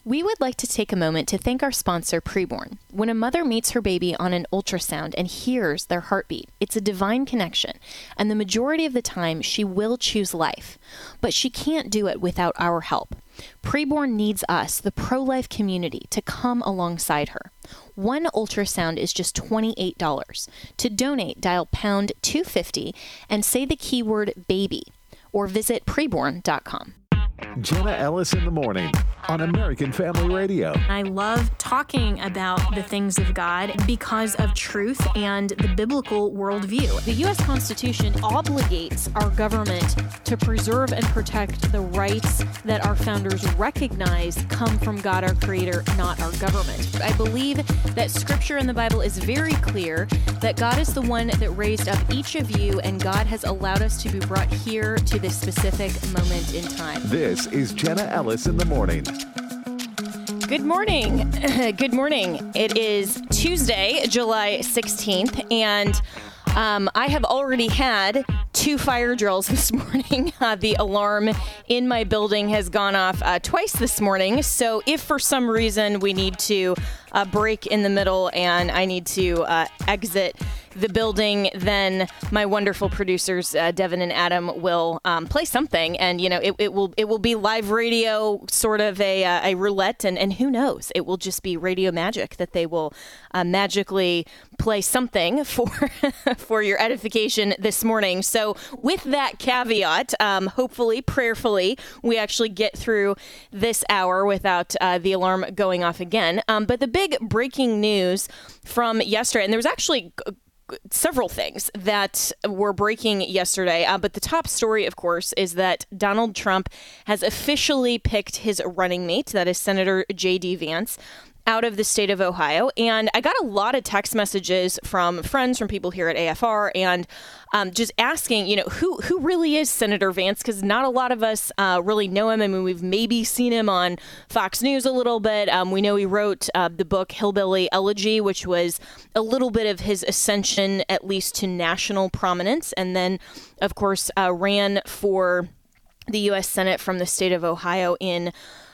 We would like to take a moment to thank our sponsor, Preborn. When a mother meets her baby on an ultrasound and hears their heartbeat, it's a divine connection, and the majority of the time she will choose life. But she can't do it without our help. Preborn needs us, the pro-life community, to come alongside her. One ultrasound is just $28. To donate, dial pound 250 and say the keyword baby, or visit preborn.com. Jenna Ellis in the morning on American Family Radio. I love talking about the things of God because of truth and the biblical worldview. The U.S. Constitution obligates our government to preserve and protect the rights that our founders recognize come from God, our Creator, not our government. I believe that Scripture in the Bible is very clear that God is the one that raised up each of you, and God has allowed us to be brought here to this specific moment in time. This is Jenna Ellis in the morning. Good morning. Good morning. It is Tuesday, July 16th, and I have already had 2 fire drills this morning. The alarm in my building has gone off twice this morning. So if for some reason we need to break in the middle and I need to exit the building, then my wonderful producers, Devin and Adam, will play something. And, you know, it will be live radio, sort of a roulette. And who knows? It will just be radio magic that they will magically play something for your edification this morning. So with that caveat, hopefully, prayerfully, we actually get through this hour without the alarm going off again. But the big breaking news from yesterday, and there was actually several things that were breaking yesterday, but the top story, of course, is that Donald Trump has officially picked his running mate, that is Senator J.D. Vance, out of the state of Ohio. And I got a lot of text messages from friends, from people here at AFR, and just asking, you know, who really is Senator Vance? Because not a lot of us really know him. I mean, we've maybe seen him on Fox News a little bit. We know he wrote the book Hillbilly Elegy, which was a little bit of his ascension, at least to national prominence. And then, of course, ran for the U.S. Senate from the state of Ohio in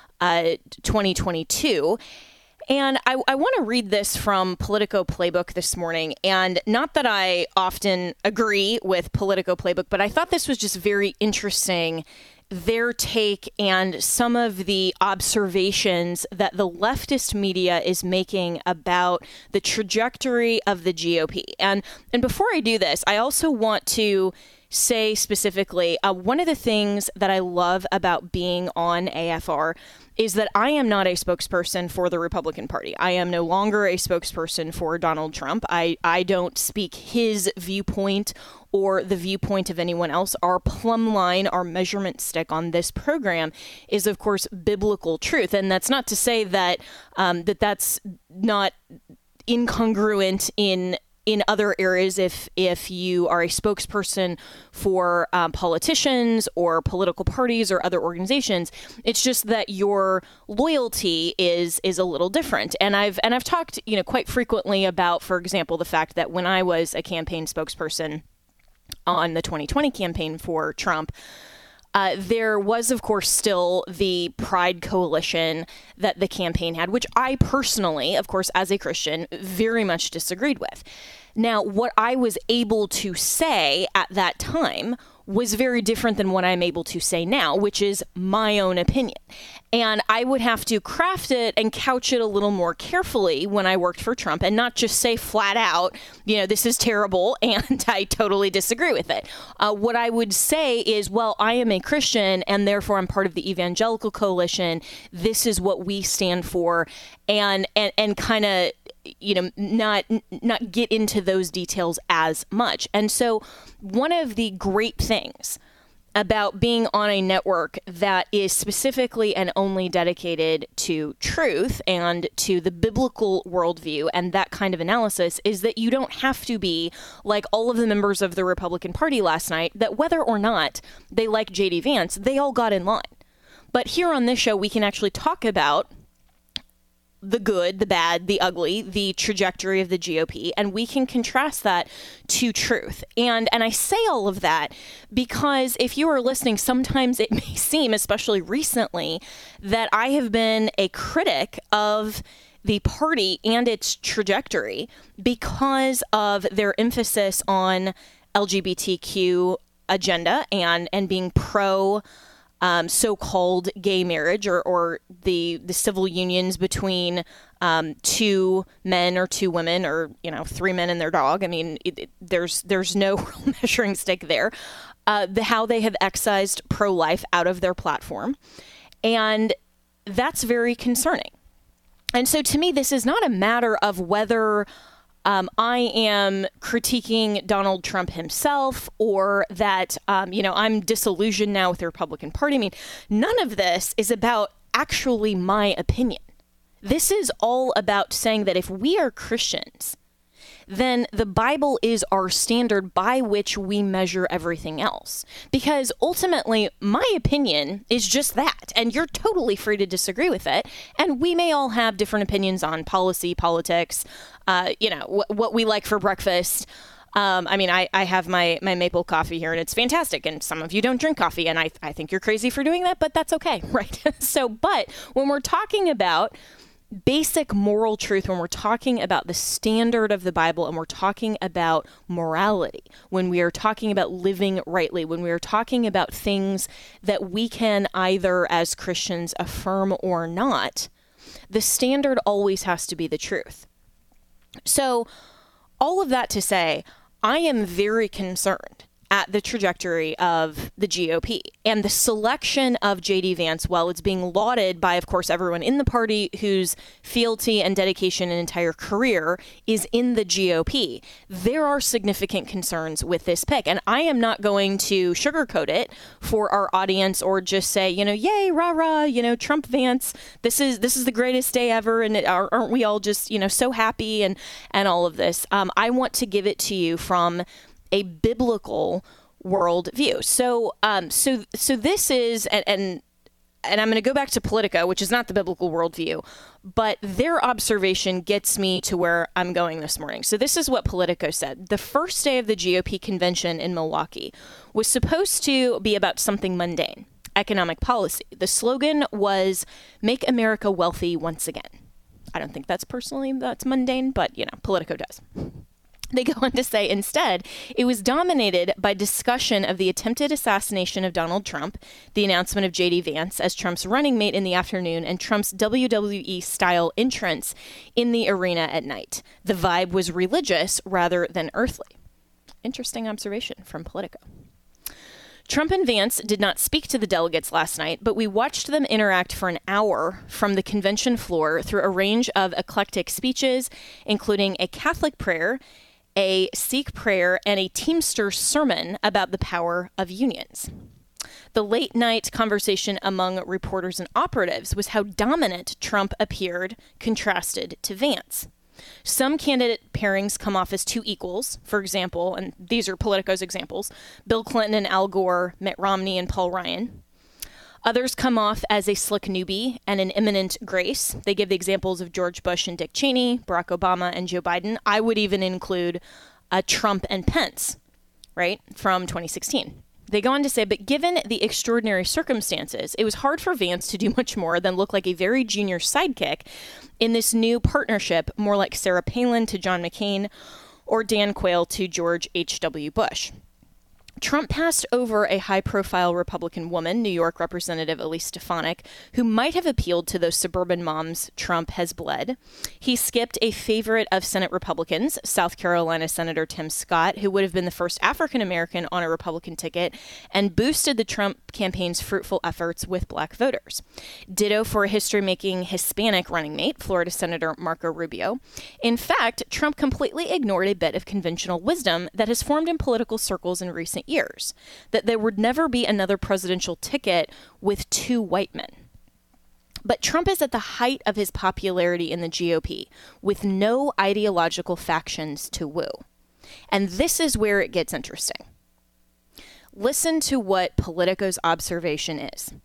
2022. And I want to read this from Politico Playbook this morning. And not that I often agree with Politico Playbook, but I thought this was just very interesting, their take and some of the observations that the leftist media is making about the trajectory of the GOP. And before I do this, I also want to say specifically, one of the things that I love about being on AFR is that I am not a spokesperson for the Republican Party. I am no longer a spokesperson for Donald Trump. I don't speak his viewpoint or the viewpoint of anyone else. Our plumb line, our measurement stick on this program is, of course, biblical truth. And that's not to say that that's not incongruent in other areas if you are a spokesperson for politicians or political parties or other organizations. It's just that your loyalty is a little different. And I've talked, you know, quite frequently about, for example, the fact that when I was a campaign spokesperson on the 2020 campaign for Trump, there was, of course, still the Pride Coalition that the campaign had, which I personally, of course, as a Christian, very much disagreed with. Now, what I was able to say at that time was very different than what I'm able to say now, which is my own opinion. And I would have to craft it and couch it a little more carefully when I worked for Trump and not just say flat out, you know, this is terrible and I totally disagree with it. What I would say is, well, I am a Christian and therefore I'm part of the Evangelical Coalition. This is what we stand for, and kind of, you know, not get into those details as much. And so one of the great things about being on a network that is specifically and only dedicated to truth and to the biblical worldview and that kind of analysis is that you don't have to be like all of the members of the Republican Party last night, that whether or not they like J.D. Vance, they all got in line. But here on this show, we can actually talk about the good, the bad, the ugly, the trajectory of the GOP, and we can contrast that to truth. And I say all of that because if you are listening, sometimes it may seem, especially recently, that I have been a critic of the party and its trajectory because of their emphasis on LGBTQ agenda and being pro so-called gay marriage or the civil unions between two men or two women or, three men and their dog. I mean, there's no real measuring stick there. How they have excised pro-life out of their platform. And that's very concerning. And so to me, this is not a matter of whether I am critiquing Donald Trump himself or that, I'm disillusioned now with the Republican Party. I mean, none of this is about actually my opinion. This is all about saying that if we are Christians, then the Bible is our standard by which we measure everything else. Because ultimately, my opinion is just that. And you're totally free to disagree with it. And we may all have different opinions on policy, politics, what we like for breakfast. I have my maple coffee here and it's fantastic. And some of you don't drink coffee. And I think you're crazy for doing that, but that's okay, right? But when we're talking about basic moral truth, when we're talking about the standard of the Bible and we're talking about morality, when we are talking about living rightly, when we are talking about things that we can either as Christians affirm or not, the standard always has to be the truth. So all of that to say, I am very concerned at the trajectory of the GOP and the selection of J.D. Vance, while it's being lauded by, of course, everyone in the party whose fealty and dedication and entire career is in the GOP. There are significant concerns with this pick. And I am not going to sugarcoat it for our audience or just say, yay, rah, rah, Trump Vance, this is the greatest day ever. And aren't we all just, so happy and all of this? I want to give it to you from a biblical worldview. So this is, and I'm going to go back to Politico, which is not the biblical worldview, but their observation gets me to where I'm going this morning. So this is what Politico said. The first day of the GOP convention in Milwaukee was supposed to be about something mundane, economic policy. The slogan was, "Make America wealthy once again." I don't think that's mundane, but Politico does. They go on to say, instead, it was dominated by discussion of the attempted assassination of Donald Trump, the announcement of J.D. Vance as Trump's running mate in the afternoon, and Trump's WWE-style entrance in the arena at night. The vibe was religious rather than earthly. Interesting observation from Politico. Trump and Vance did not speak to the delegates last night, but we watched them interact for an hour from the convention floor through a range of eclectic speeches, including a Catholic prayer, a Sikh prayer, and a Teamster sermon about the power of unions. The late-night conversation among reporters and operatives was how dominant Trump appeared contrasted to Vance. Some candidate pairings come off as two equals. For example, and these are Politico's examples, Bill Clinton and Al Gore, Mitt Romney and Paul Ryan. Others come off as a slick newbie and an imminent grace. They give the examples of George Bush and Dick Cheney, Barack Obama and Joe Biden. I would even include Trump and Pence, right, from 2016. They go on to say, but given the extraordinary circumstances, it was hard for Vance to do much more than look like a very junior sidekick in this new partnership, more like Sarah Palin to John McCain or Dan Quayle to George H.W. Bush. Trump passed over a high-profile Republican woman, New York Representative Elise Stefanik, who might have appealed to those suburban moms Trump has bled. He skipped a favorite of Senate Republicans, South Carolina Senator Tim Scott, who would have been the first African-American on a Republican ticket, and boosted the Trump campaign's fruitful efforts with black voters. Ditto for a history-making Hispanic running mate, Florida Senator Marco Rubio. In fact, Trump completely ignored a bit of conventional wisdom that has formed in political circles in recent years, that there would never be another presidential ticket with two white men. But Trump is at the height of his popularity in the GOP, with no ideological factions to woo. And this is where it gets interesting. Listen to what Politico's observation is.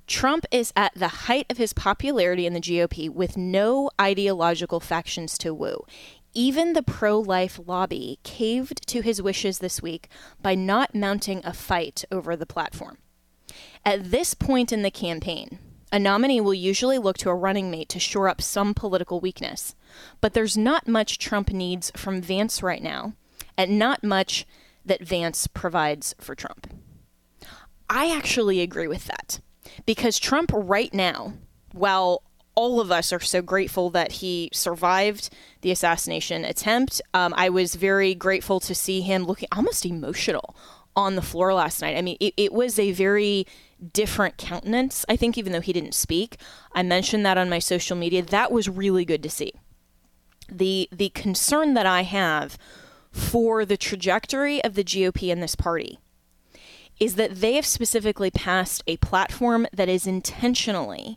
Trump is at the height of his popularity in the GOP with no ideological factions to woo. Even the pro-life lobby caved to his wishes this week by not mounting a fight over the platform. At this point in the campaign, a nominee will usually look to a running mate to shore up some political weakness. But there's not much Trump needs from Vance right now, and not much that Vance provides for Trump. I actually agree with that. Because Trump right now, while all of us are so grateful that he survived the assassination attempt, I was very grateful to see him looking almost emotional on the floor last night. I mean, it was a very different countenance, I think, even though he didn't speak. I mentioned that on my social media. That was really good to see. The concern that I have for the trajectory of the GOP and this party is that they have specifically passed a platform that is intentionally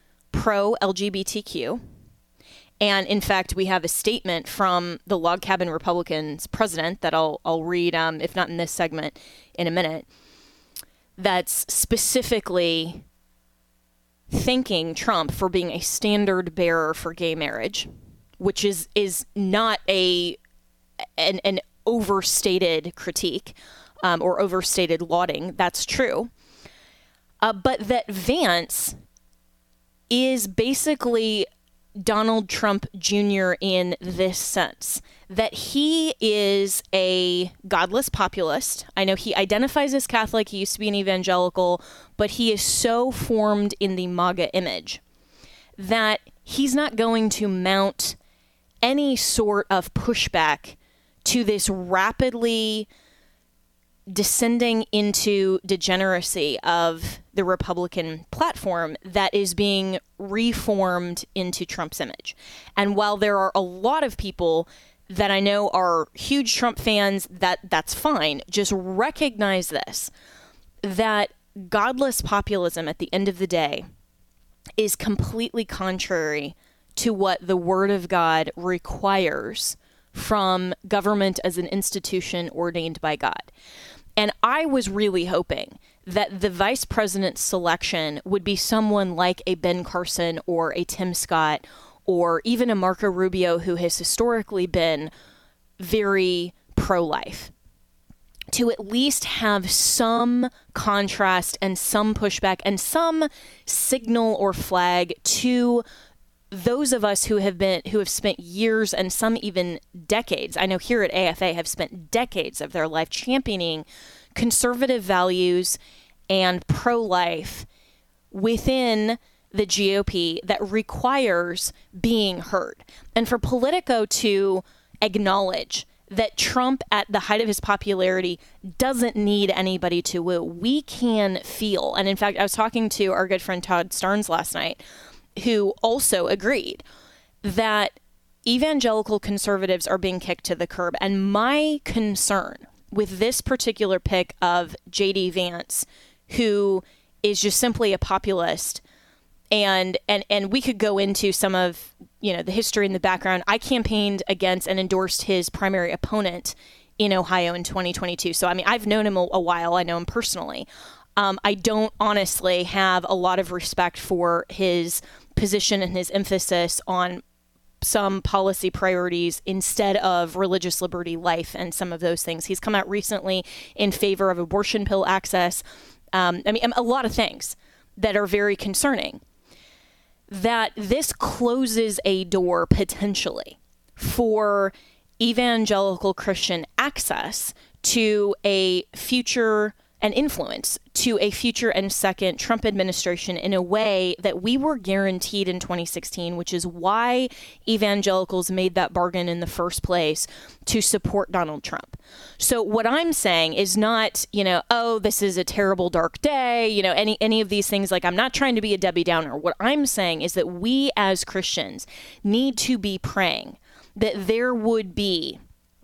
pro-LGBTQ. And in fact, we have a statement from the Log Cabin Republicans president that I'll read, if not in this segment, in a minute, that's specifically thanking Trump for being a standard bearer for gay marriage, which is not an overstated critique. Or overstated lauding. That's true. But that Vance is basically Donald Trump Jr. in this sense, that he is a godless populist. I know he identifies as Catholic. He used to be an evangelical, but he is so formed in the MAGA image that he's not going to mount any sort of pushback to this rapidly descending into degeneracy of the Republican platform that is being reformed into Trump's image. And while there are a lot of people that I know are huge Trump fans, that's fine. Just recognize this, that godless populism at the end of the day is completely contrary to what the Word of God requires from government as an institution ordained by God. And I was really hoping that the vice president's selection would be someone like a Ben Carson or a Tim Scott or even a Marco Rubio, who has historically been very pro-life, to at least have some contrast and some pushback and some signal or flag to those of us who have spent years and some even decades, I know here at AFA, have spent decades of their life championing conservative values and pro-life within the GOP that requires being heard. And for Politico to acknowledge that Trump, at the height of his popularity, doesn't need anybody to woo, we can feel. And in fact, I was talking to our good friend Todd Starnes last night, who also agreed that evangelical conservatives are being kicked to the curb. And my concern with this particular pick of J.D. Vance, who is just simply a populist, and we could go into some of, the history and the background. I campaigned against and endorsed his primary opponent in Ohio in 2022. So, I mean, I've known him a while. I know him personally. I don't honestly have a lot of respect for his position and his emphasis on some policy priorities instead of religious liberty, life, and some of those things. He's come out recently in favor of abortion pill access. A lot of things that are very concerning. That this closes a door potentially for evangelical Christian access to a future and influence to a future and second Trump administration in a way that we were guaranteed in 2016, which is why evangelicals made that bargain in the first place to support Donald Trump. So what I'm saying is not, this is a terrible dark day, any of these things. Like, I'm not trying to be a Debbie Downer. What I'm saying is that we as Christians need to be praying that there would be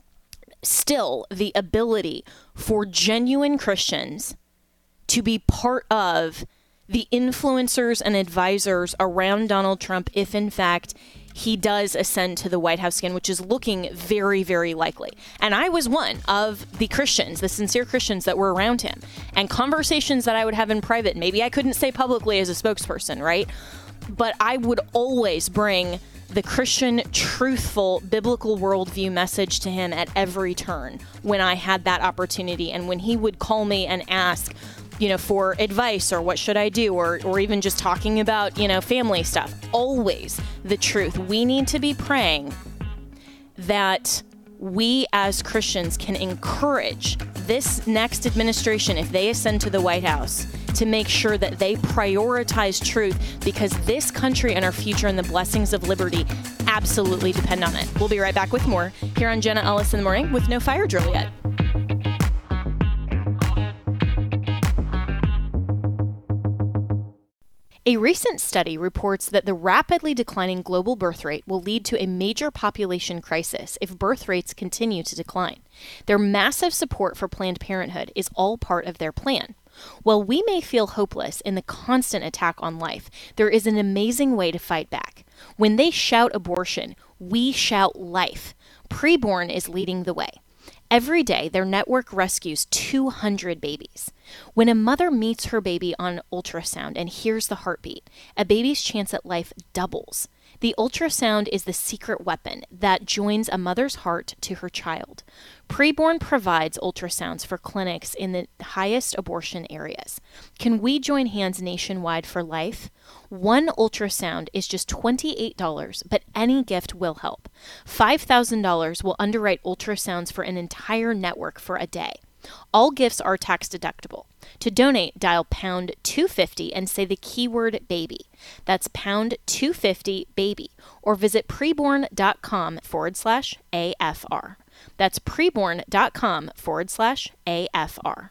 still the ability for genuine Christians to be part of the influencers and advisors around Donald Trump if, in fact, he does ascend to the White House again, which is looking very, very likely. And I was one of the Christians, the sincere Christians that were around him, and conversations that I would have in private. Maybe I couldn't say publicly as a spokesperson, right? But I would always bring the Christian, truthful, biblical worldview message to him at every turn when I had that opportunity. And when he would call me and ask, for advice or what should I do, or even just talking about, family stuff, always the truth. We need to be praying that we as Christians can encourage this next administration, if they ascend to the White House, to make sure that they prioritize truth, because this country and our future and the blessings of liberty absolutely depend on it. We'll be right back with more here on Jenna Ellis in the Morning with no fire drill yet. A recent study reports that the rapidly declining global birth rate will lead to a major population crisis if birth rates continue to decline. Their massive support for Planned Parenthood is all part of their plan. While we may feel hopeless in the constant attack on life, there is an amazing way to fight back. When they shout abortion, we shout life. Preborn is leading the way. Every day, their network rescues 200 babies. When a mother meets her baby on ultrasound and hears the heartbeat, a baby's chance at life doubles. The ultrasound is the secret weapon that joins a mother's heart to her child. Preborn provides ultrasounds for clinics in the highest abortion areas. Can we join hands nationwide for life? One ultrasound is just $28, but any gift will help. $5,000 will underwrite ultrasounds for an entire network for a day. All gifts are tax deductible. To donate, dial pound 250 and say the keyword baby. That's pound 250 baby, or visit preborn.com/AFR. That's preborn.com/AFR.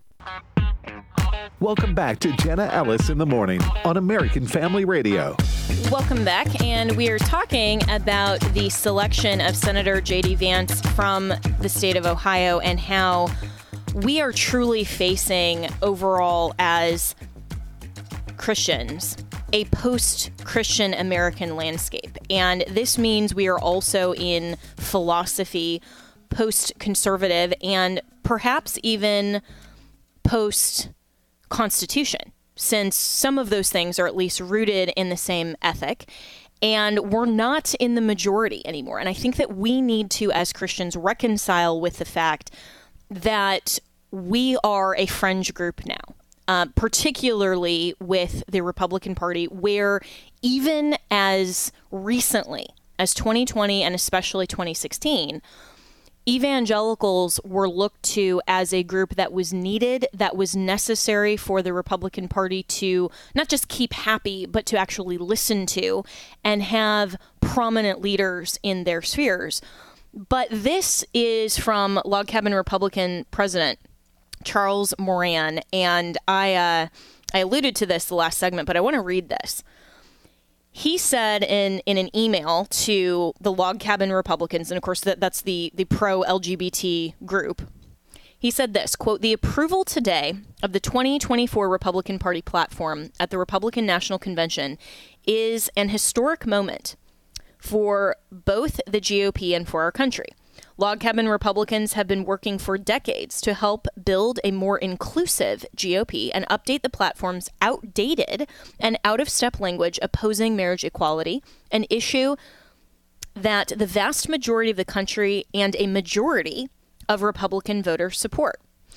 Welcome back to Jenna Ellis in the Morning on American Family Radio. Welcome back, and we are talking about the selection of Senator J.D. Vance from the state of Ohio and how we are truly facing overall as Christians a post-Christian American landscape. And this means we are also in philosophy post-conservative and perhaps even post-Constitution, since some of those things are at least rooted in the same ethic. And we're not in the majority anymore. And I think that we need to, as Christians, reconcile with the fact that we are a fringe group now, particularly with the Republican Party, where even as recently as 2020 and especially 2016, evangelicals were looked to as a group that was needed, that was necessary for the Republican Party to not just keep happy, but to actually listen to and have prominent leaders in their spheres. But this is from Log Cabin Republican President Charles Moran, and I alluded to this the last segment, but I want to read this. He said in an email to the Log Cabin Republicans, and of course that's the pro-LGBT group, he said this, quote, "The approval today of the 2024 Republican Party platform at the Republican National Convention is an historic moment for both the GOP and for our country. Log Cabin Republicans have been working for decades to help build a more inclusive GOP and update the platform's outdated and out-of-step language opposing marriage equality, an issue that the vast majority of the country and a majority of Republican voters support."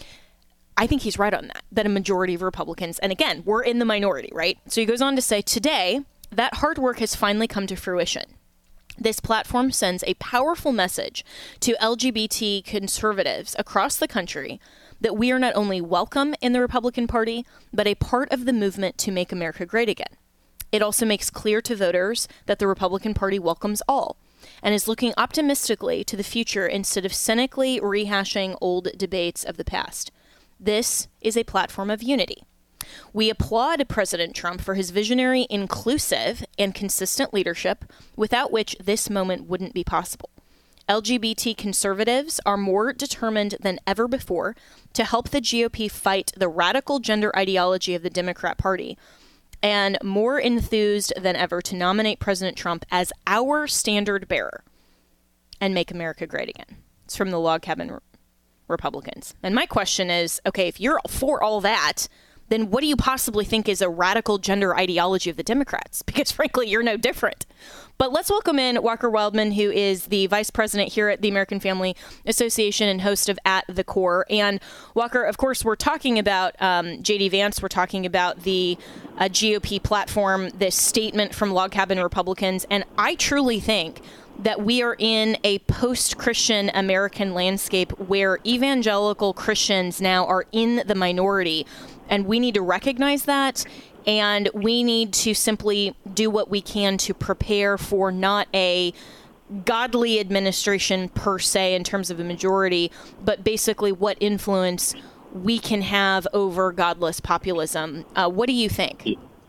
I think he's right on that a majority of Republicans, and again, we're in the minority, right? So he goes on to say, "Today, that hard work has finally come to fruition. This platform sends a powerful message to LGBT conservatives across the country that we are not only welcome in the Republican Party, but a part of the movement to make America great again. It also makes clear to voters that the Republican Party welcomes all and is looking optimistically to the future instead of cynically rehashing old debates of the past. This is a platform of unity. We applaud President Trump for his visionary, inclusive, and consistent leadership, without which this moment wouldn't be possible. LGBT conservatives are more determined than ever before to help the GOP fight the radical gender ideology of the Democrat Party and more enthused than ever to nominate President Trump as our standard bearer and make America great again. It's from the Log Cabin Republicans. And my question is, okay, if you're for all that, then what do you possibly think is a radical gender ideology of the Democrats? Because frankly, you're no different. But let's welcome in Walker Wildmon, who is the vice president here at the American Family Association and host of At the Core. And Walker, of course, we're talking about J.D. Vance. We're talking about the GOP platform, this statement from Log Cabin Republicans. And I truly think that we are in a post-Christian American landscape where evangelical Christians now are in the minority. And we need to recognize that, and we need to simply do what we can to prepare for not a godly administration per se in terms of a majority, but basically what influence we can have over godless populism. What do you think?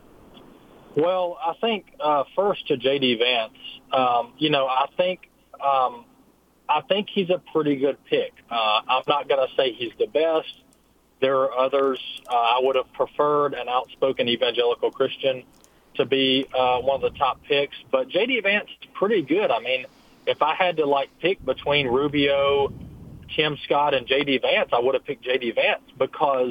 Well, I think first to J.D. Vance, I think he's a pretty good pick. I'm not going to say he's the best. There are others. I would have preferred an outspoken evangelical Christian to be one of the top picks. But J.D. Vance is pretty good. I mean, if I had to, pick between Rubio, Tim Scott, and J.D. Vance, I would have picked J.D. Vance because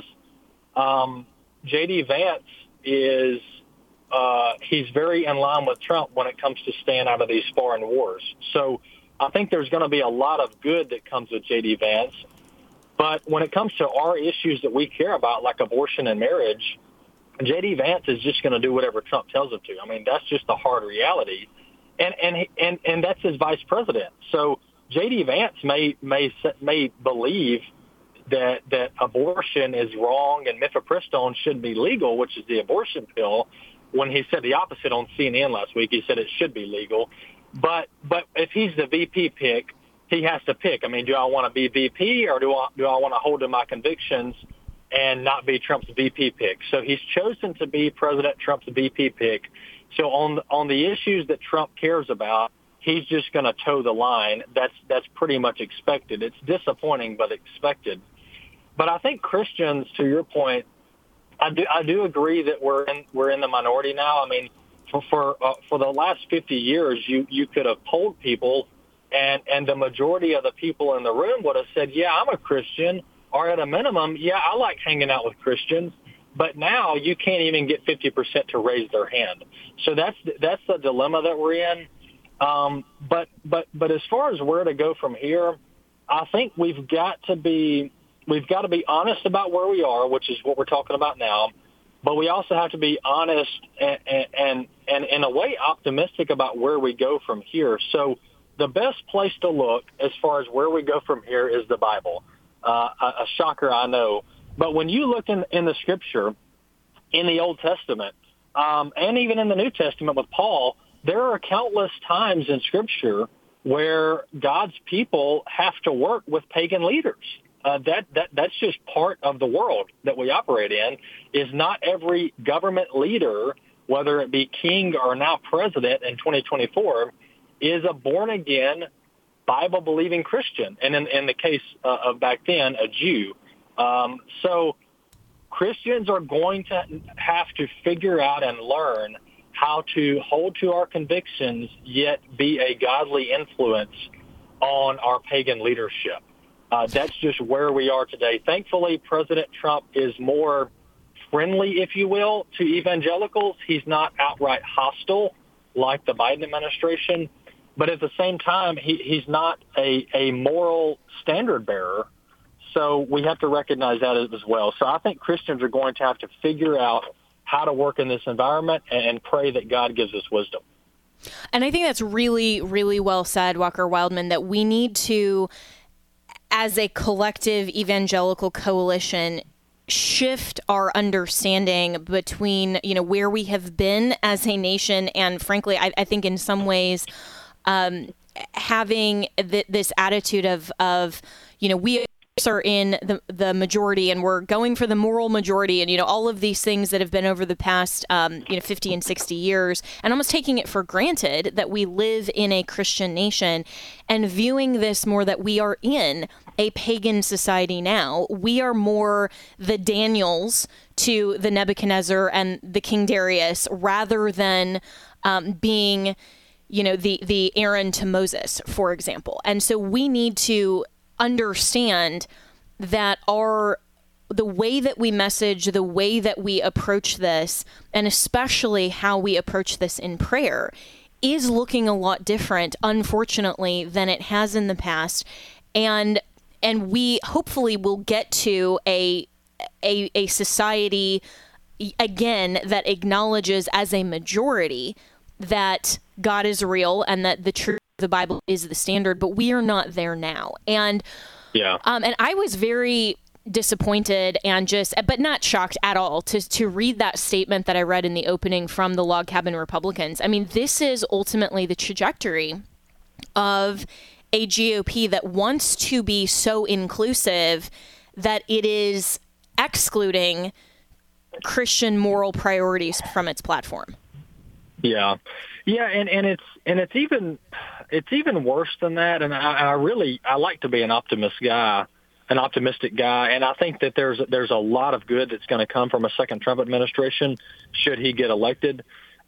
J.D. Vance is he's very in line with Trump when it comes to staying out of these foreign wars. So I think there's going to be a lot of good that comes with J.D. Vance. But when it comes to our issues that we care about, like abortion and marriage, J.D. Vance is just going to do whatever Trump tells him to. I mean, that's just the hard reality. And that's his vice president. So J.D. Vance may believe that abortion is wrong and mifepristone shouldn't be legal, which is the abortion pill, when he said the opposite on CNN last week. He said it should be legal. But if he's the VP pick, he has to pick. I mean, do I want to be VP or do I want to hold to my convictions and not be Trump's VP pick? So he's chosen to be President Trump's VP pick. So on the issues that Trump cares about, he's just going to toe the line. That's pretty much expected. It's disappointing, but expected. But I think Christians, to your point, I do agree that we're in the minority now. I mean, for the last 50 years, you could have polled people. And the majority of the people in the room would have said, yeah, I'm a Christian, or at a minimum, yeah, I like hanging out with Christians. But now you can't even get 50% to raise their hand. So that's the dilemma that we're in. But as far as where to go from here, I think we've got to be honest about where we are, which is what we're talking about now. But we also have to be honest and in a way optimistic about where we go from here. So the best place to look as far as where we go from here is the Bible. A shocker, I know. But when you look in the Scripture, in the Old Testament, and even in the New Testament with Paul, there are countless times in Scripture where God's people have to work with pagan leaders. That's just part of the world that we operate in. Is not every government leader, whether it be king or now president in 2024, is a born-again, Bible-believing Christian, and in the case of back then, a Jew. So Christians are going to have to figure out and learn how to hold to our convictions, yet be a godly influence on our pagan leadership. That's just where we are today. Thankfully, President Trump is more friendly, if you will, to evangelicals. He's not outright hostile like the Biden administration. But at the same time, he's not a moral standard bearer. So we have to recognize that as well. So I think Christians are going to have to figure out how to work in this environment and pray that God gives us wisdom. And I think that's really, really well said, Walker Wildmon, that we need to, as a collective evangelical coalition, shift our understanding between, where we have been as a nation. And frankly, I think in some ways, having this attitude of we are in the majority and we're going for the moral majority and, all of these things that have been over the past, 50 and 60 years, and almost taking it for granted that we live in a Christian nation and viewing this more that we are in a pagan society now. We are more the Daniels to the Nebuchadnezzar and the King Darius rather than being, the Aaron to Moses, for example. And so we need to understand that the way that we message, the way that we approach this, and especially how we approach this in prayer, is looking a lot different, unfortunately, than it has in the past. And we hopefully will get to a society again that acknowledges as a majority that God is real and that the truth the Bible is the standard, but we are not there now. And and I was very disappointed and but not shocked at all to read that statement that I read in the opening from the Log Cabin Republicans. I mean, this is ultimately the trajectory of a GOP that wants to be so inclusive that it is excluding Christian moral priorities from its platform. Yeah, and it's even worse than that. And I like to be an optimistic guy, and I think that there's a lot of good that's going to come from a second Trump administration should he get elected.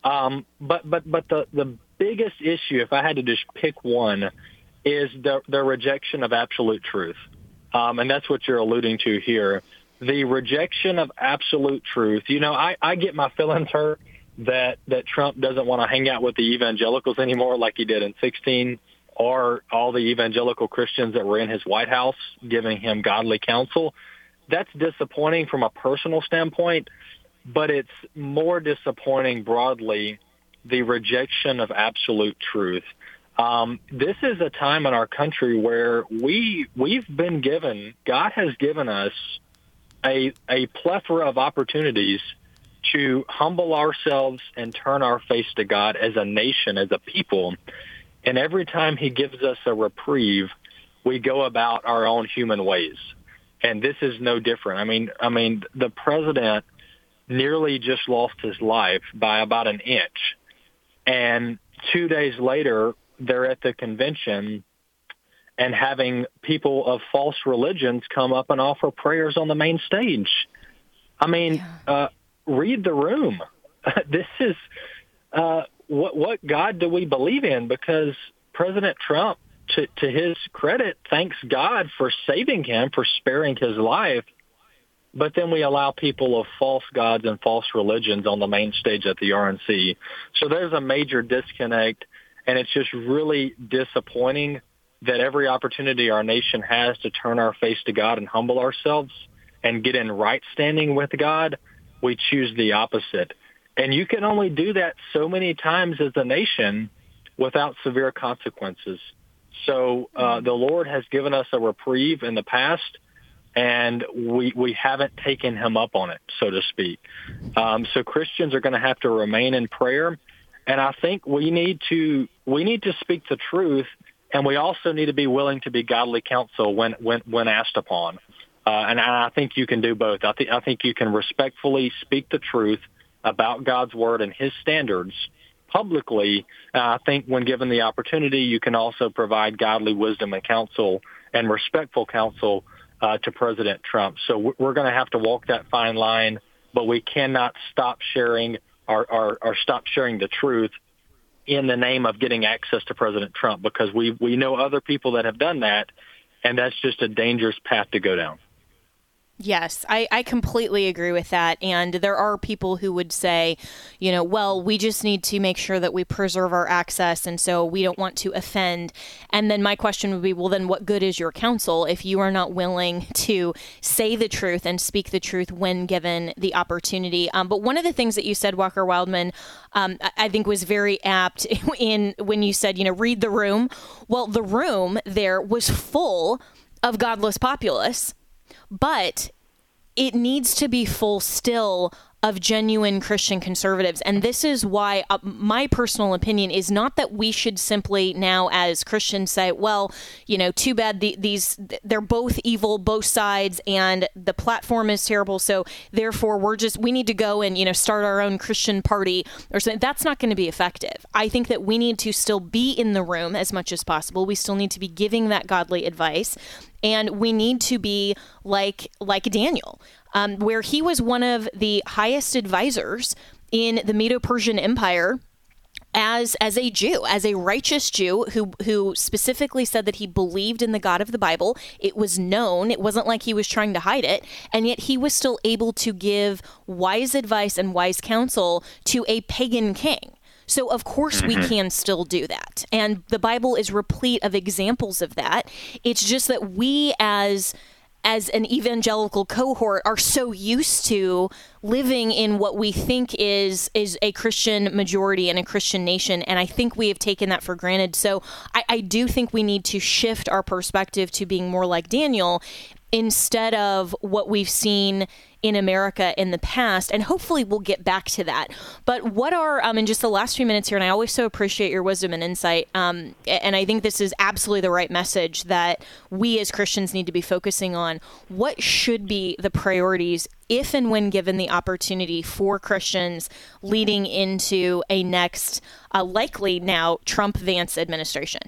But the biggest issue, if I had to just pick one, is the rejection of absolute truth, and that's what you're alluding to here. The rejection of absolute truth. I get my feelings hurt that Trump doesn't want to hang out with the evangelicals anymore like he did in 2016, or all the evangelical Christians that were in his White House giving him godly counsel. That's disappointing from a personal standpoint, but it's more disappointing broadly, the rejection of absolute truth. This is a time in our country where we've been given, God has given us a plethora of opportunities to humble ourselves and turn our face to God as a nation, as a people. And every time he gives us a reprieve, we go about our own human ways. And this is no different. I mean, the president nearly just lost his life by about an inch. And 2 days later, they're at the convention and having people of false religions come up and offer prayers on the main stage. Read the room. This is what God do we believe in? Because President Trump, to his credit, thanks God for saving him, for sparing his life. But then we allow people of false gods and false religions on the main stage at the RNC. So there's a major disconnect, and it's just really disappointing that every opportunity our nation has to turn our face to God and humble ourselves and get in right standing with God, we choose the opposite. And you can only do that so many times as a nation without severe consequences. So the Lord has given us a reprieve in the past, and we haven't taken him up on it, so to speak. So Christians are going to have to remain in prayer. And I think we need to speak the truth, and we also need to be willing to be godly counsel when asked upon. And I think you can do both. I think you can respectfully speak the truth about God's word and his standards publicly. I think when given the opportunity, you can also provide godly wisdom and counsel and respectful counsel to President Trump. So we're going to have to walk that fine line, but we cannot stop sharing or stop sharing the truth in the name of getting access to President Trump, because we know other people that have done that, and that's just a dangerous path to go down. Yes, I completely agree with that. And there are people who would say, well, we just need to make sure that we preserve our access, and so we don't want to offend. And then my question would be, well, then what good is your counsel if you are not willing to say the truth and speak the truth when given the opportunity? But one of the things that you said, Walker Wildman, I think was very apt when you said, read the room. Well, the room there was full of godless populace. But it needs to be full still of genuine Christian conservatives. And this is why my personal opinion is not that we should simply now as Christians say, well, too bad they're both evil, both sides, and the platform is terrible. So therefore we need to go and, start our own Christian party or something. That's not going to be effective. I think that we need to still be in the room as much as possible. We still need to be giving that godly advice. And we need to be like Daniel, where he was one of the highest advisors in the Medo-Persian Empire as a Jew, as a righteous Jew who specifically said that he believed in the God of the Bible. It was known. It wasn't like he was trying to hide it. And yet he was still able to give wise advice and wise counsel to a pagan king. So, of course, we can still do that. And the Bible is replete of examples of that. It's just that we as an evangelical cohort are so used to living in what we think is a Christian majority and a Christian nation. And I think we have taken that for granted. So I do think we need to shift our perspective to being more like Daniel instead of what we've seen in America in the past, and hopefully we'll get back to that. But what are, in just the last few minutes here, and I always so appreciate your wisdom and insight, and I think this is absolutely the right message that we as Christians need to be focusing on. What should be the priorities if and when given the opportunity for Christians leading into a next, likely now, Trump-Vance administration?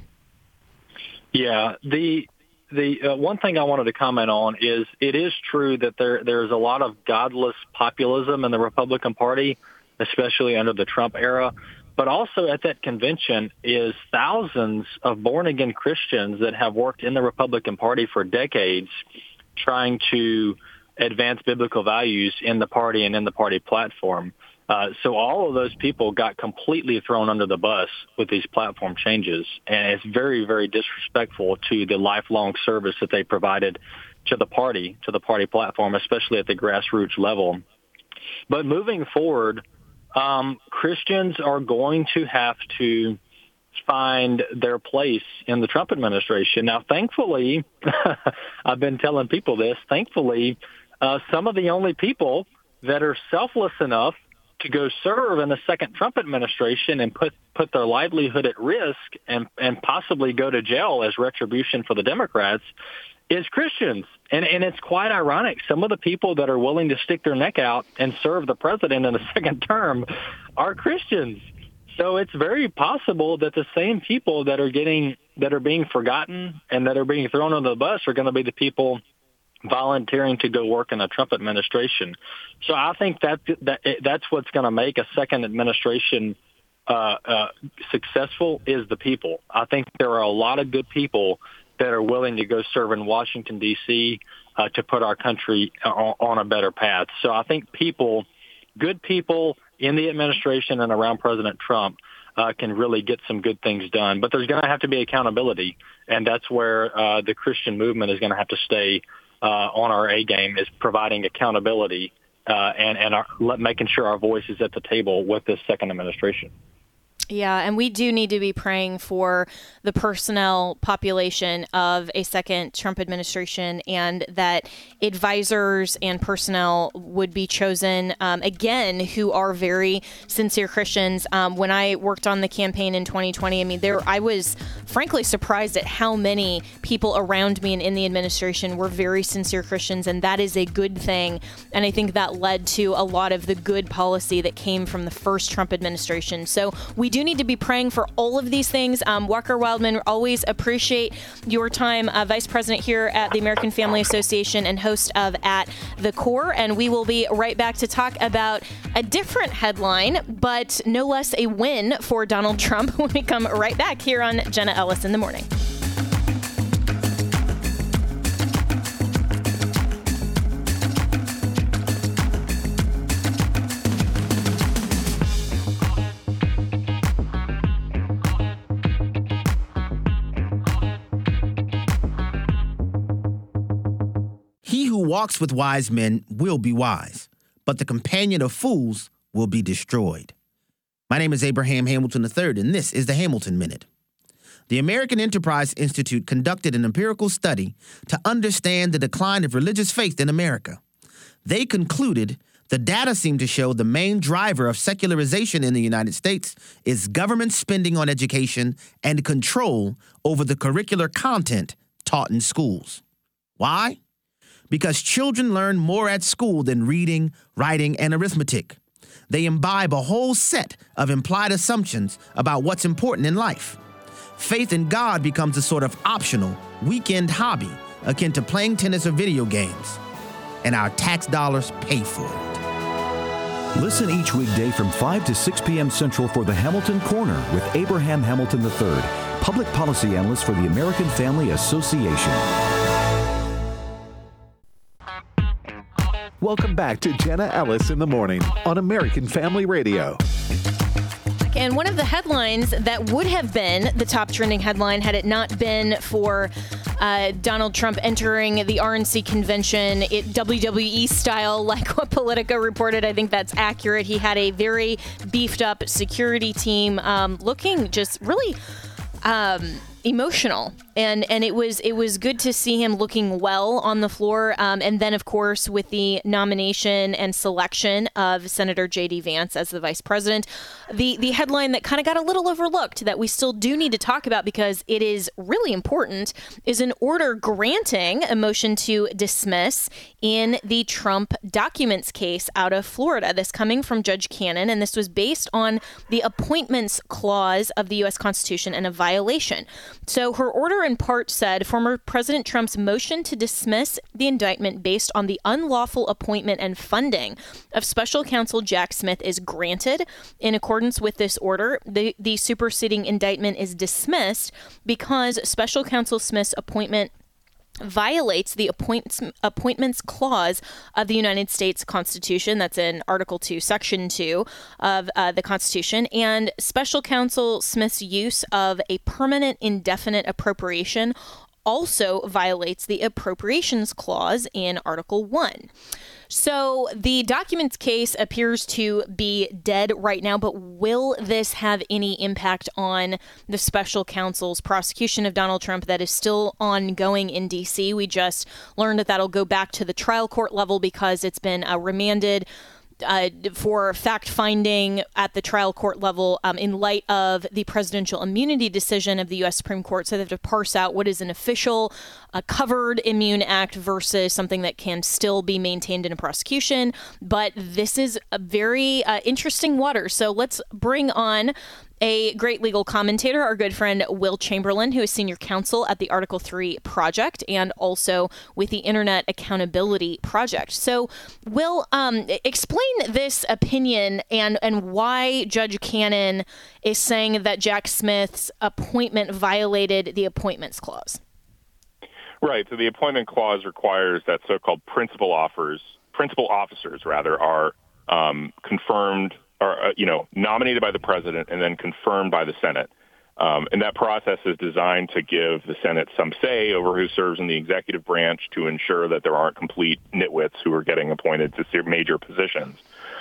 Yeah, the one thing I wanted to comment on is it is true that there's a lot of godless populism in the Republican Party, especially under the Trump era. But also at that convention is thousands of born-again Christians that have worked in the Republican Party for decades trying to advance biblical values in the party and in the party platform. So all of those people got completely thrown under the bus with these platform changes. And it's very, very disrespectful to the lifelong service that they provided to the party platform, especially at the grassroots level. But moving forward, Christians are going to have to find their place in the Trump administration. Now, thankfully, I've been telling people this, thankfully, some of the only people that are selfless enough to go serve in a second Trump administration and put their livelihood at risk and possibly go to jail as retribution for the Democrats is Christians. And it's quite ironic. Some of the people that are willing to stick their neck out and serve the president in a second term are Christians. So it's very possible that the same people that are being forgotten and that are being thrown under the bus are going to be the people volunteering to go work in a Trump administration. So I think that's what's going to make a second administration successful is the people. I think there are a lot of good people that are willing to go serve in Washington, D.C. To put our country on a better path. So I think good people in the administration and around President Trump can really get some good things done. But there's going to have to be accountability, and that's where the Christian movement is going to have to stay on our A game, is providing accountability and making sure our voice is at the table with this second administration. Yeah, and we do need to be praying for the personnel population of a second Trump administration, and that advisors and personnel would be chosen, again, who are very sincere Christians. When I worked on the campaign in 2020, I was frankly surprised at how many people around me and in the administration were very sincere Christians, and that is a good thing. And I think that led to a lot of the good policy that came from the first Trump administration. So we do need to be praying for all of these things. Walker Wildman, always appreciate your time, Vice President here at the American Family Association and host of At the Core. And we will be right back to talk about a different headline, but no less a win for Donald Trump when we come right back here on Jenna Ellis in the Morning. Walks with wise men will be wise, but the companion of fools will be destroyed. My name is Abraham Hamilton III, and this is the Hamilton Minute. The American Enterprise Institute conducted an empirical study to understand the decline of religious faith in America. They concluded The data seem to show the main driver of secularization in the United States is government spending on education and control over the curricular content taught in schools. Why? Because children learn more at school than reading, writing, and arithmetic. They imbibe a whole set of implied assumptions about what's important in life. Faith in God becomes a sort of optional, weekend hobby akin to playing tennis or video games. And our tax dollars pay for it. Listen each weekday from 5 to 6 p.m. Central for the Hamilton Corner with Abraham Hamilton III, Public Policy Analyst for the American Family Association. Welcome back to Jenna Ellis in the Morning on American Family Radio. And one of the headlines that would have been the top trending headline had it not been for Donald Trump entering the RNC convention, WWE style, like what Politico reported. I think that's accurate. He had a very beefed up security team looking just really emotional. And it was good to see him looking well on the floor. And then, of course, with the nomination and selection of Senator J.D. Vance as the vice president, the headline that kind of got a little overlooked that we still do need to talk about because it is really important is an order granting a motion to dismiss in the Trump documents case out of Florida. This coming from Judge Cannon, and this was based on the appointments clause of the U.S. Constitution and a violation. So her order in part said former President Trump's motion to dismiss the indictment based on the unlawful appointment and funding of special counsel Jack Smith is granted. In accordance with this order, the superseding indictment is dismissed because special counsel Smith's appointment violates the appointments clause of the United States Constitution. That's in Article 2, Section 2 of the Constitution. And special counsel Smith's use of a permanent indefinite appropriation also violates the appropriations clause in Article 1. So the documents case appears to be dead right now, but will this have any impact on the special counsel's prosecution of Donald Trump that is still ongoing in D.C.? We just learned that that'll go back to the trial court level because it's been remanded for fact-finding at the trial court level in light of the presidential immunity decision of the U.S. Supreme Court. So they have to parse out what is an official covered immune act versus something that can still be maintained in a prosecution. But this is a very interesting water. So let's bring on a great legal commentator, our good friend Will Chamberlain, who is senior counsel at the Article 3 Project and also with the Internet Accountability Project. So, Will, explain this opinion and why Judge Cannon is saying that Jack Smith's appointment violated the appointments clause. Right. So the appointment clause requires that so-called principal officers are confirmed or, nominated by the president and then confirmed by the Senate. And that process is designed to give the Senate some say over who serves in the executive branch to ensure that there aren't complete nitwits who are getting appointed to major positions.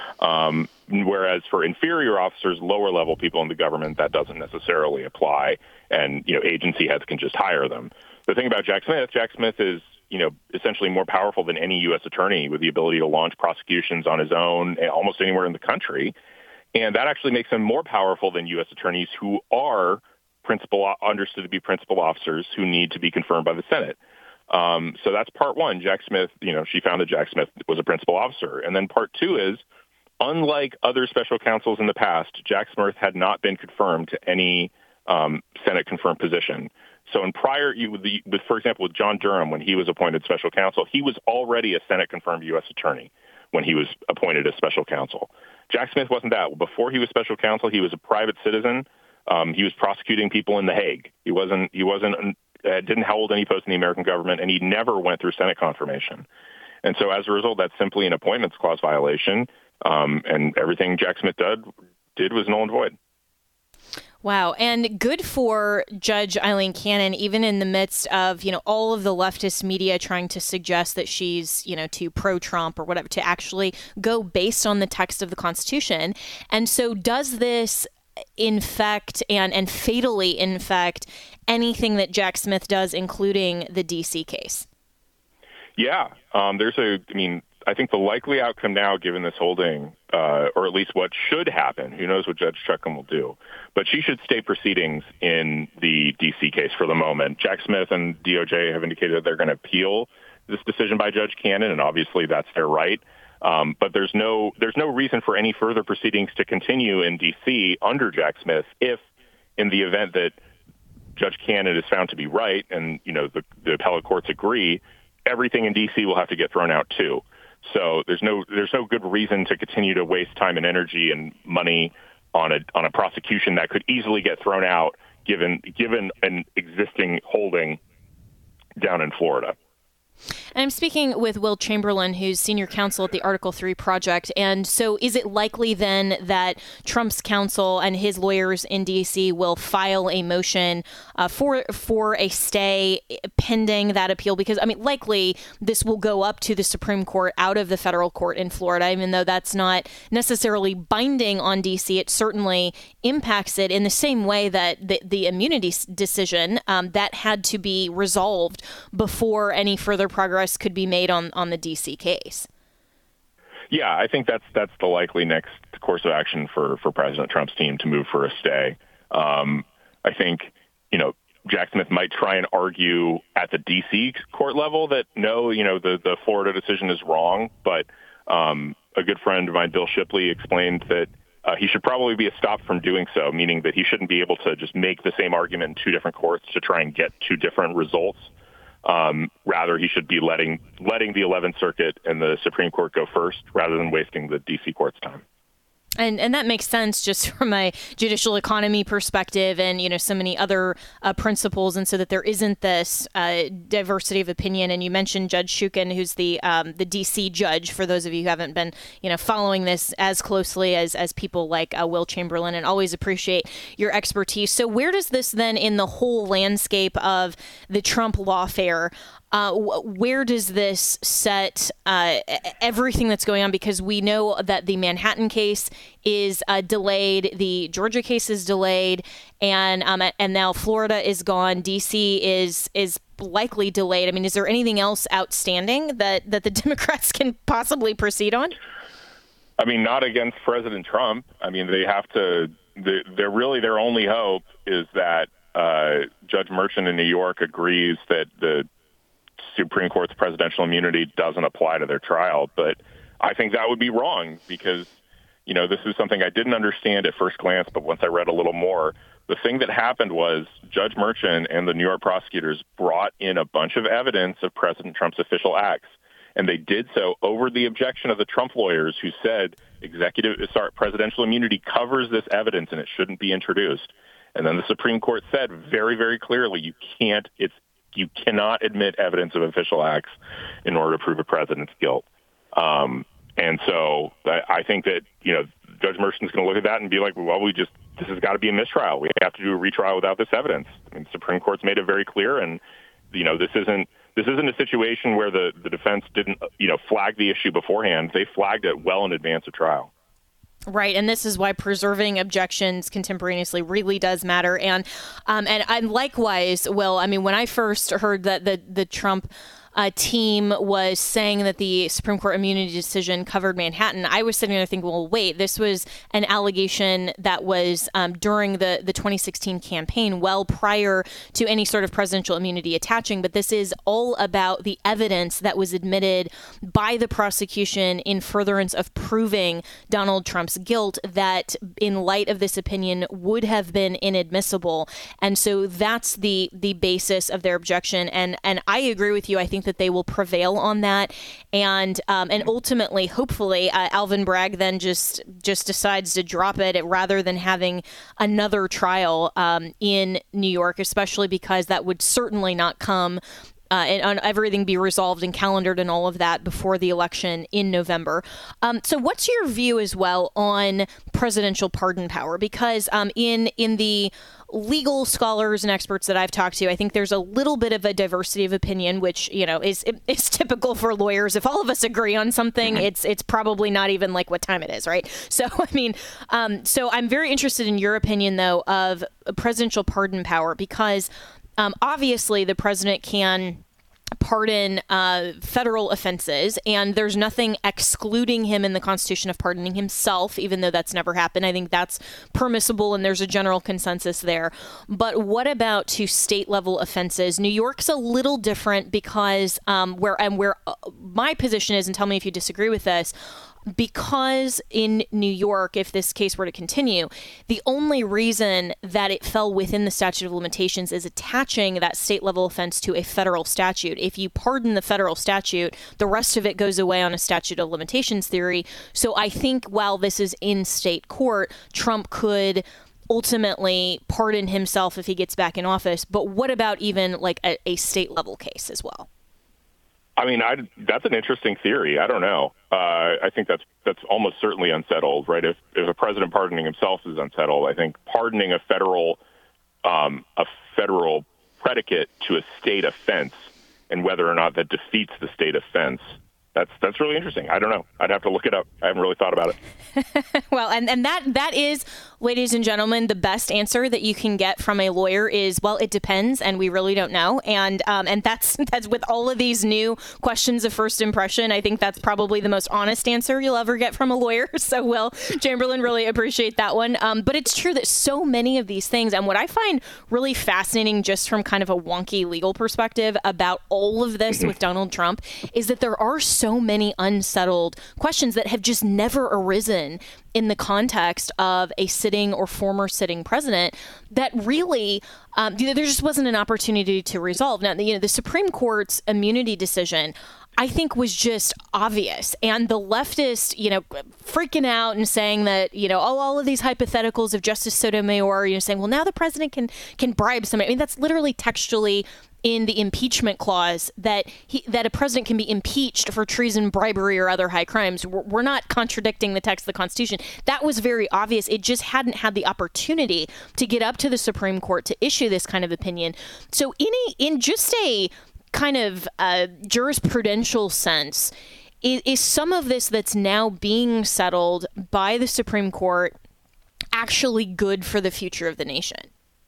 Whereas for inferior officers, lower level people in the government, that doesn't necessarily apply. And, agency heads can just hire them. The thing about Jack Smith is, essentially more powerful than any U.S. attorney with the ability to launch prosecutions on his own almost anywhere in the country. And that actually makes him more powerful than U.S. attorneys who are understood to be principal officers who need to be confirmed by the Senate. So that's part one. Jack Smith, she found that Jack Smith was a principal officer. And then part two is, unlike other special counsels in the past, Jack Smith had not been confirmed to any Senate-confirmed position. So in for example, with John Durham, when he was appointed special counsel, he was already a Senate-confirmed U.S. attorney when he was appointed as special counsel. Jack Smith wasn't that. Before he was special counsel, he was a private citizen. He was prosecuting people in The Hague. He didn't hold any post in the American government, and he never went through Senate confirmation. And so as a result, that's simply an appointments clause violation, and everything Jack Smith did was null and void. Wow. And good for Judge Aileen Cannon, even in the midst of, all of the leftist media trying to suggest that she's, too pro-Trump or whatever, to actually go based on the text of the Constitution. And so does this infect and fatally infect anything that Jack Smith does, including the D.C. case? Yeah. I think the likely outcome now, given this holding, or at least what should happen, who knows what Judge Chutkan will do, but she should stay proceedings in the D.C. case for the moment. Jack Smith and DOJ have indicated that they're going to appeal this decision by Judge Cannon, and obviously that's their right. But there's no reason for any further proceedings to continue in D.C. under Jack Smith if, in the event that Judge Cannon is found to be right, and the appellate courts agree, everything in D.C. will have to get thrown out too. So there's no good reason to continue to waste time and energy and money on a prosecution that could easily get thrown out given an existing holding down in Florida. And I'm speaking with Will Chamberlain, who's senior counsel at the Article 3 Project. And so is it likely then that Trump's counsel and his lawyers in D.C. will file a motion for a stay pending that appeal? Because, likely this will go up to the Supreme Court out of the federal court in Florida, even though that's not necessarily binding on D.C. It certainly impacts it in the same way that the immunity decision that had to be resolved before any further progress could be made on the D.C. case. Yeah, I think that's the likely next course of action for President Trump's team to move for a stay. I think, Jack Smith might try and argue at the D.C. court level that no, the Florida decision is wrong. But a good friend of mine, Bill Shipley, explained that he should probably be stopped from doing so, meaning that he shouldn't be able to just make the same argument in two different courts to try and get two different results. Rather, he should be letting the 11th Circuit and the Supreme Court go first rather than wasting the D.C. court's time. And that makes sense just from a judicial economy perspective and, so many other principles. And so that there isn't this diversity of opinion. And you mentioned Judge Chutkan, who's the D.C. judge, for those of you who haven't been, following this as closely as people like Will Chamberlain, and always appreciate your expertise. So where does this then, in the whole landscape of the Trump lawfare, where does this set everything that's going on? Because we know that the Manhattan case is delayed, the Georgia case is delayed, and now Florida is gone. D.C. is likely delayed. Is there anything else outstanding that the Democrats can possibly proceed on? Not against President Trump. They have to. They're really, their only hope is that Judge Merchant in New York agrees that the Supreme Court's presidential immunity doesn't apply to their trial. But I think that would be wrong because, this is something I didn't understand at first glance, but once I read a little more, the thing that happened was Judge Merchant and the New York prosecutors brought in a bunch of evidence of President Trump's official acts. And they did so over the objection of the Trump lawyers who said presidential immunity covers this evidence and it shouldn't be introduced. And then the Supreme Court said very, very clearly, you cannot admit evidence of official acts in order to prove a president's guilt. And so I think that, Judge Merchant's going to look at that and be like, well, this has got to be a mistrial. We have to do a retrial without this evidence. The Supreme Court's made it very clear. And, this isn't a situation where the defense didn't, flag the issue beforehand. They flagged it well in advance of trial. Right, and this is why preserving objections contemporaneously really does matter. And likewise, Will, when I first heard that the Trump team was saying that the Supreme Court immunity decision covered Manhattan, I was sitting there thinking, well, wait, this was an allegation that was during the 2016 campaign, well prior to any sort of presidential immunity attaching. But this is all about the evidence that was admitted by the prosecution in furtherance of proving Donald Trump's guilt that, in light of this opinion, would have been inadmissible. And so that's the basis of their objection. And I agree with you. I think that they will prevail on that, and ultimately, hopefully, Alvin Bragg then just decides to drop it rather than having another trial in New York, especially because that would certainly not come and everything be resolved and calendared and all of that before the election in November. So what's your view as well on presidential pardon power? Because in the legal scholars and experts that I've talked to, I think there's a little bit of a diversity of opinion, which, is typical for lawyers. If all of us agree on something, it's probably not even like what time it is, right? So, so I'm very interested in your opinion, though, of presidential pardon power, because obviously the president can pardon federal offenses, and there's nothing excluding him in the Constitution of pardoning himself, even though that's never happened. I think that's permissible, and there's a general consensus there. But what about to state-level offenses? New York's a little different because where my position is, and tell me if you disagree with this, because in New York, if this case were to continue, the only reason that it fell within the statute of limitations is attaching that state level offense to a federal statute. If you pardon the federal statute, the rest of it goes away on a statute of limitations theory. So I think while this is in state court, Trump could ultimately pardon himself if he gets back in office. But what about even like a state level case as well? I mean, that's an interesting theory. I don't know. I think that's almost certainly unsettled, right? If a president pardoning himself is unsettled, I think pardoning a federal predicate to a state offense and whether or not that defeats the state offense, that's really interesting. I don't know. I'd have to look it up. I haven't really thought about it. Well, and that is, ladies and gentlemen, the best answer that you can get from a lawyer is, well, it depends, and we really don't know. And that's with all of these new questions of first impression, I think that's probably the most honest answer you'll ever get from a lawyer. So, Will Chamberlain, really appreciate that one. But it's true that so many of these things, and what I find really fascinating just from kind of a wonky legal perspective about all of this with Donald Trump is that there are so many unsettled questions that have just never arisen in the context of a sitting or former sitting president that really there just wasn't an opportunity to resolve. Now, the Supreme Court's immunity decision, I think, was just obvious. And the leftists, freaking out and saying that, all of these hypotheticals of Justice Sotomayor, saying, well, now the president can bribe somebody. I mean, that's literally textually in the impeachment clause that a president can be impeached for treason, bribery, or other high crimes. We're not contradicting the text of the Constitution. That was very obvious. It just hadn't had the opportunity to get up to the Supreme Court to issue this kind of opinion. So in just a kind of jurisprudential sense, is some of this that's now being settled by the Supreme Court actually good for the future of the nation?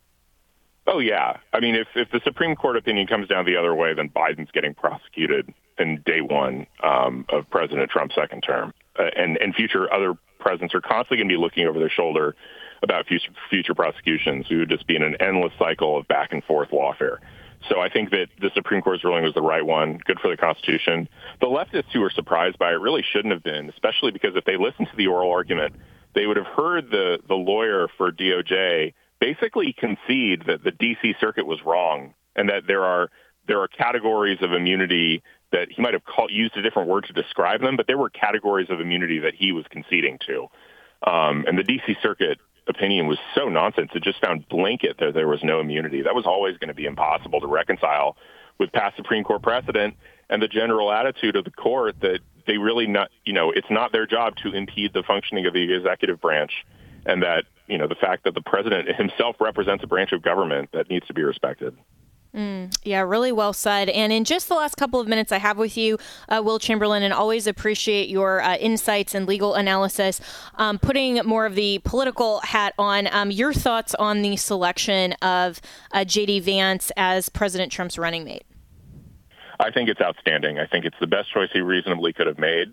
Oh, yeah. I mean, if the Supreme Court opinion comes down the other way, then Biden's getting prosecuted in day one of President Trump's second term. And future other presidents are constantly going to be looking over their shoulder about future prosecutions. We would just be in an endless cycle of back and forth lawfare. So I think that the Supreme Court's ruling was the right one, good for the Constitution. The leftists who were surprised by it really shouldn't have been, especially because if they listened to the oral argument, they would have heard the lawyer for DOJ basically concede that the D.C. Circuit was wrong and that there are categories of immunity that he might have used a different word to describe them, but there were categories of immunity that he was conceding to. And the D.C. Circuit opinion was so nonsense. It just found blanket that there was no immunity. That was always going to be impossible to reconcile with past Supreme Court precedent and the general attitude of the court that they really not, it's not their job to impede the functioning of the executive branch, and that, the fact that the president himself represents a branch of government that needs to be respected. Yeah, really well said. And in just the last couple of minutes I have with you, Will Chamberlain, and always appreciate your insights and legal analysis, putting more of the political hat on, your thoughts on the selection of J.D. Vance as President Trump's running mate. I think it's outstanding. I think it's the best choice he reasonably could have made.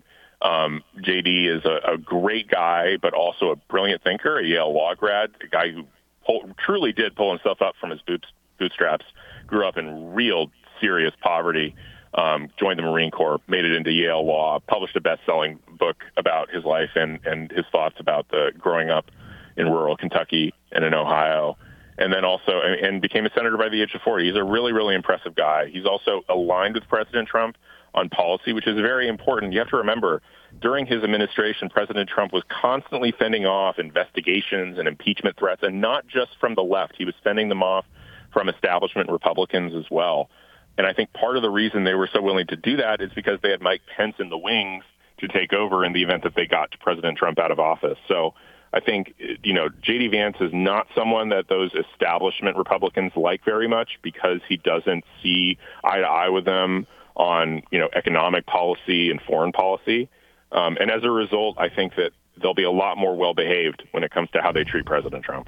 JD is a great guy, but also a brilliant thinker, a Yale law grad, a guy who truly did pull himself up from his bootstraps, grew up in real serious poverty, joined the Marine Corps, made it into Yale law, published a best-selling book about his life and his thoughts about the growing up in rural Kentucky and in Ohio, and then also and became a senator by the age of 40. He's a really, really impressive guy. He's also aligned with President Trump on policy, which is very important. You have to remember, during his administration, President Trump was constantly fending off investigations and impeachment threats, and not just from the left. He was fending them off from establishment Republicans as well. And I think part of the reason they were so willing to do that is because they had Mike Pence in the wings to take over in the event that they got President Trump out of office. So I think, J.D. Vance is not someone that those establishment Republicans like very much because he doesn't see eye to eye with them on, economic policy and foreign policy. And as a result, I think that they'll be a lot more well-behaved when it comes to how they treat President Trump.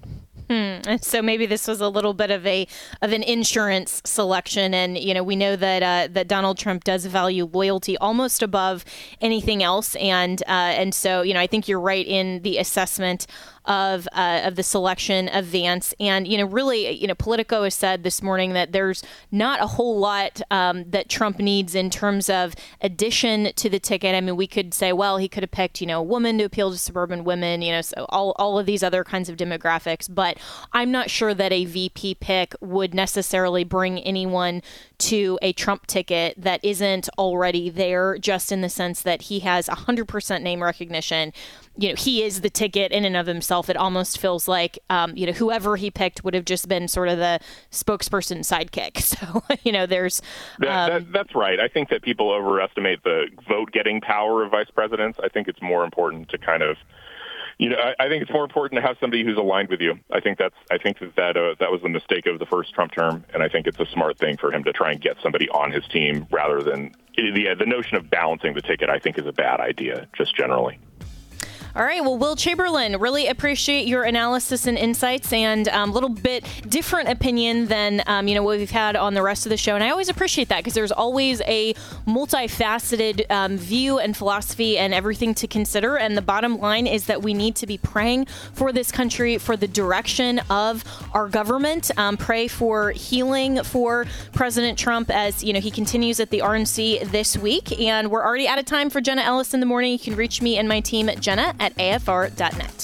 So maybe this was a little bit of an insurance selection, and we know that Donald Trump does value loyalty almost above anything else, and so I think you're right in the assessment of the selection of Vance. And really, Politico has said this morning that there's not a whole lot that Trump needs in terms of addition to the ticket. I mean, we could say, well, he could have picked a woman to appeal to suburban women, so all of these other kinds of demographics. But I'm not sure that a VP pick would necessarily bring anyone to a Trump ticket that isn't already there, just in the sense that he has 100% name recognition. He is the ticket in and of himself. It almost feels like, whoever he picked would have just been sort of the spokesperson sidekick. So, there's... That's right. I think that people overestimate the vote-getting power of vice presidents. I think it's more important to kind of... I think it's more important to have somebody who's aligned with you. I think that was the mistake of the first Trump term, and I think it's a smart thing for him to try and get somebody on his team rather than the notion of balancing the ticket. I think is a bad idea, just generally. All right. Well, Will Chamberlain, really appreciate your analysis and insights, and a little bit different opinion than, what we've had on the rest of the show. And I always appreciate that, because there's always a multifaceted view and philosophy and everything to consider. And the bottom line is that we need to be praying for this country, for the direction of our government. Pray for healing for President Trump as, he continues at the RNC this week. And we're already out of time for Jenna Ellis in the Morning. You can reach me and my team at Jenna@afr.net.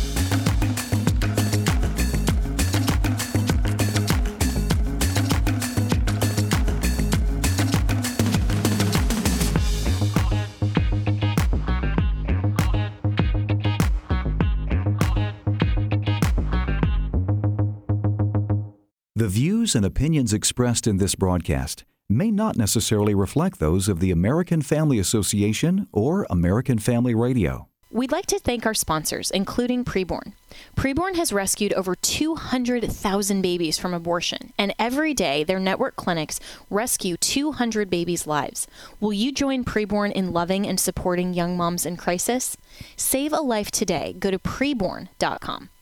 The views and opinions expressed in this broadcast may not necessarily reflect those of the American Family Association or American Family Radio. We'd like to thank our sponsors, including Preborn. Preborn has rescued over 200,000 babies from abortion, and every day their network clinics rescue 200 babies' lives. Will you join Preborn in loving and supporting young moms in crisis? Save a life today. Go to preborn.com.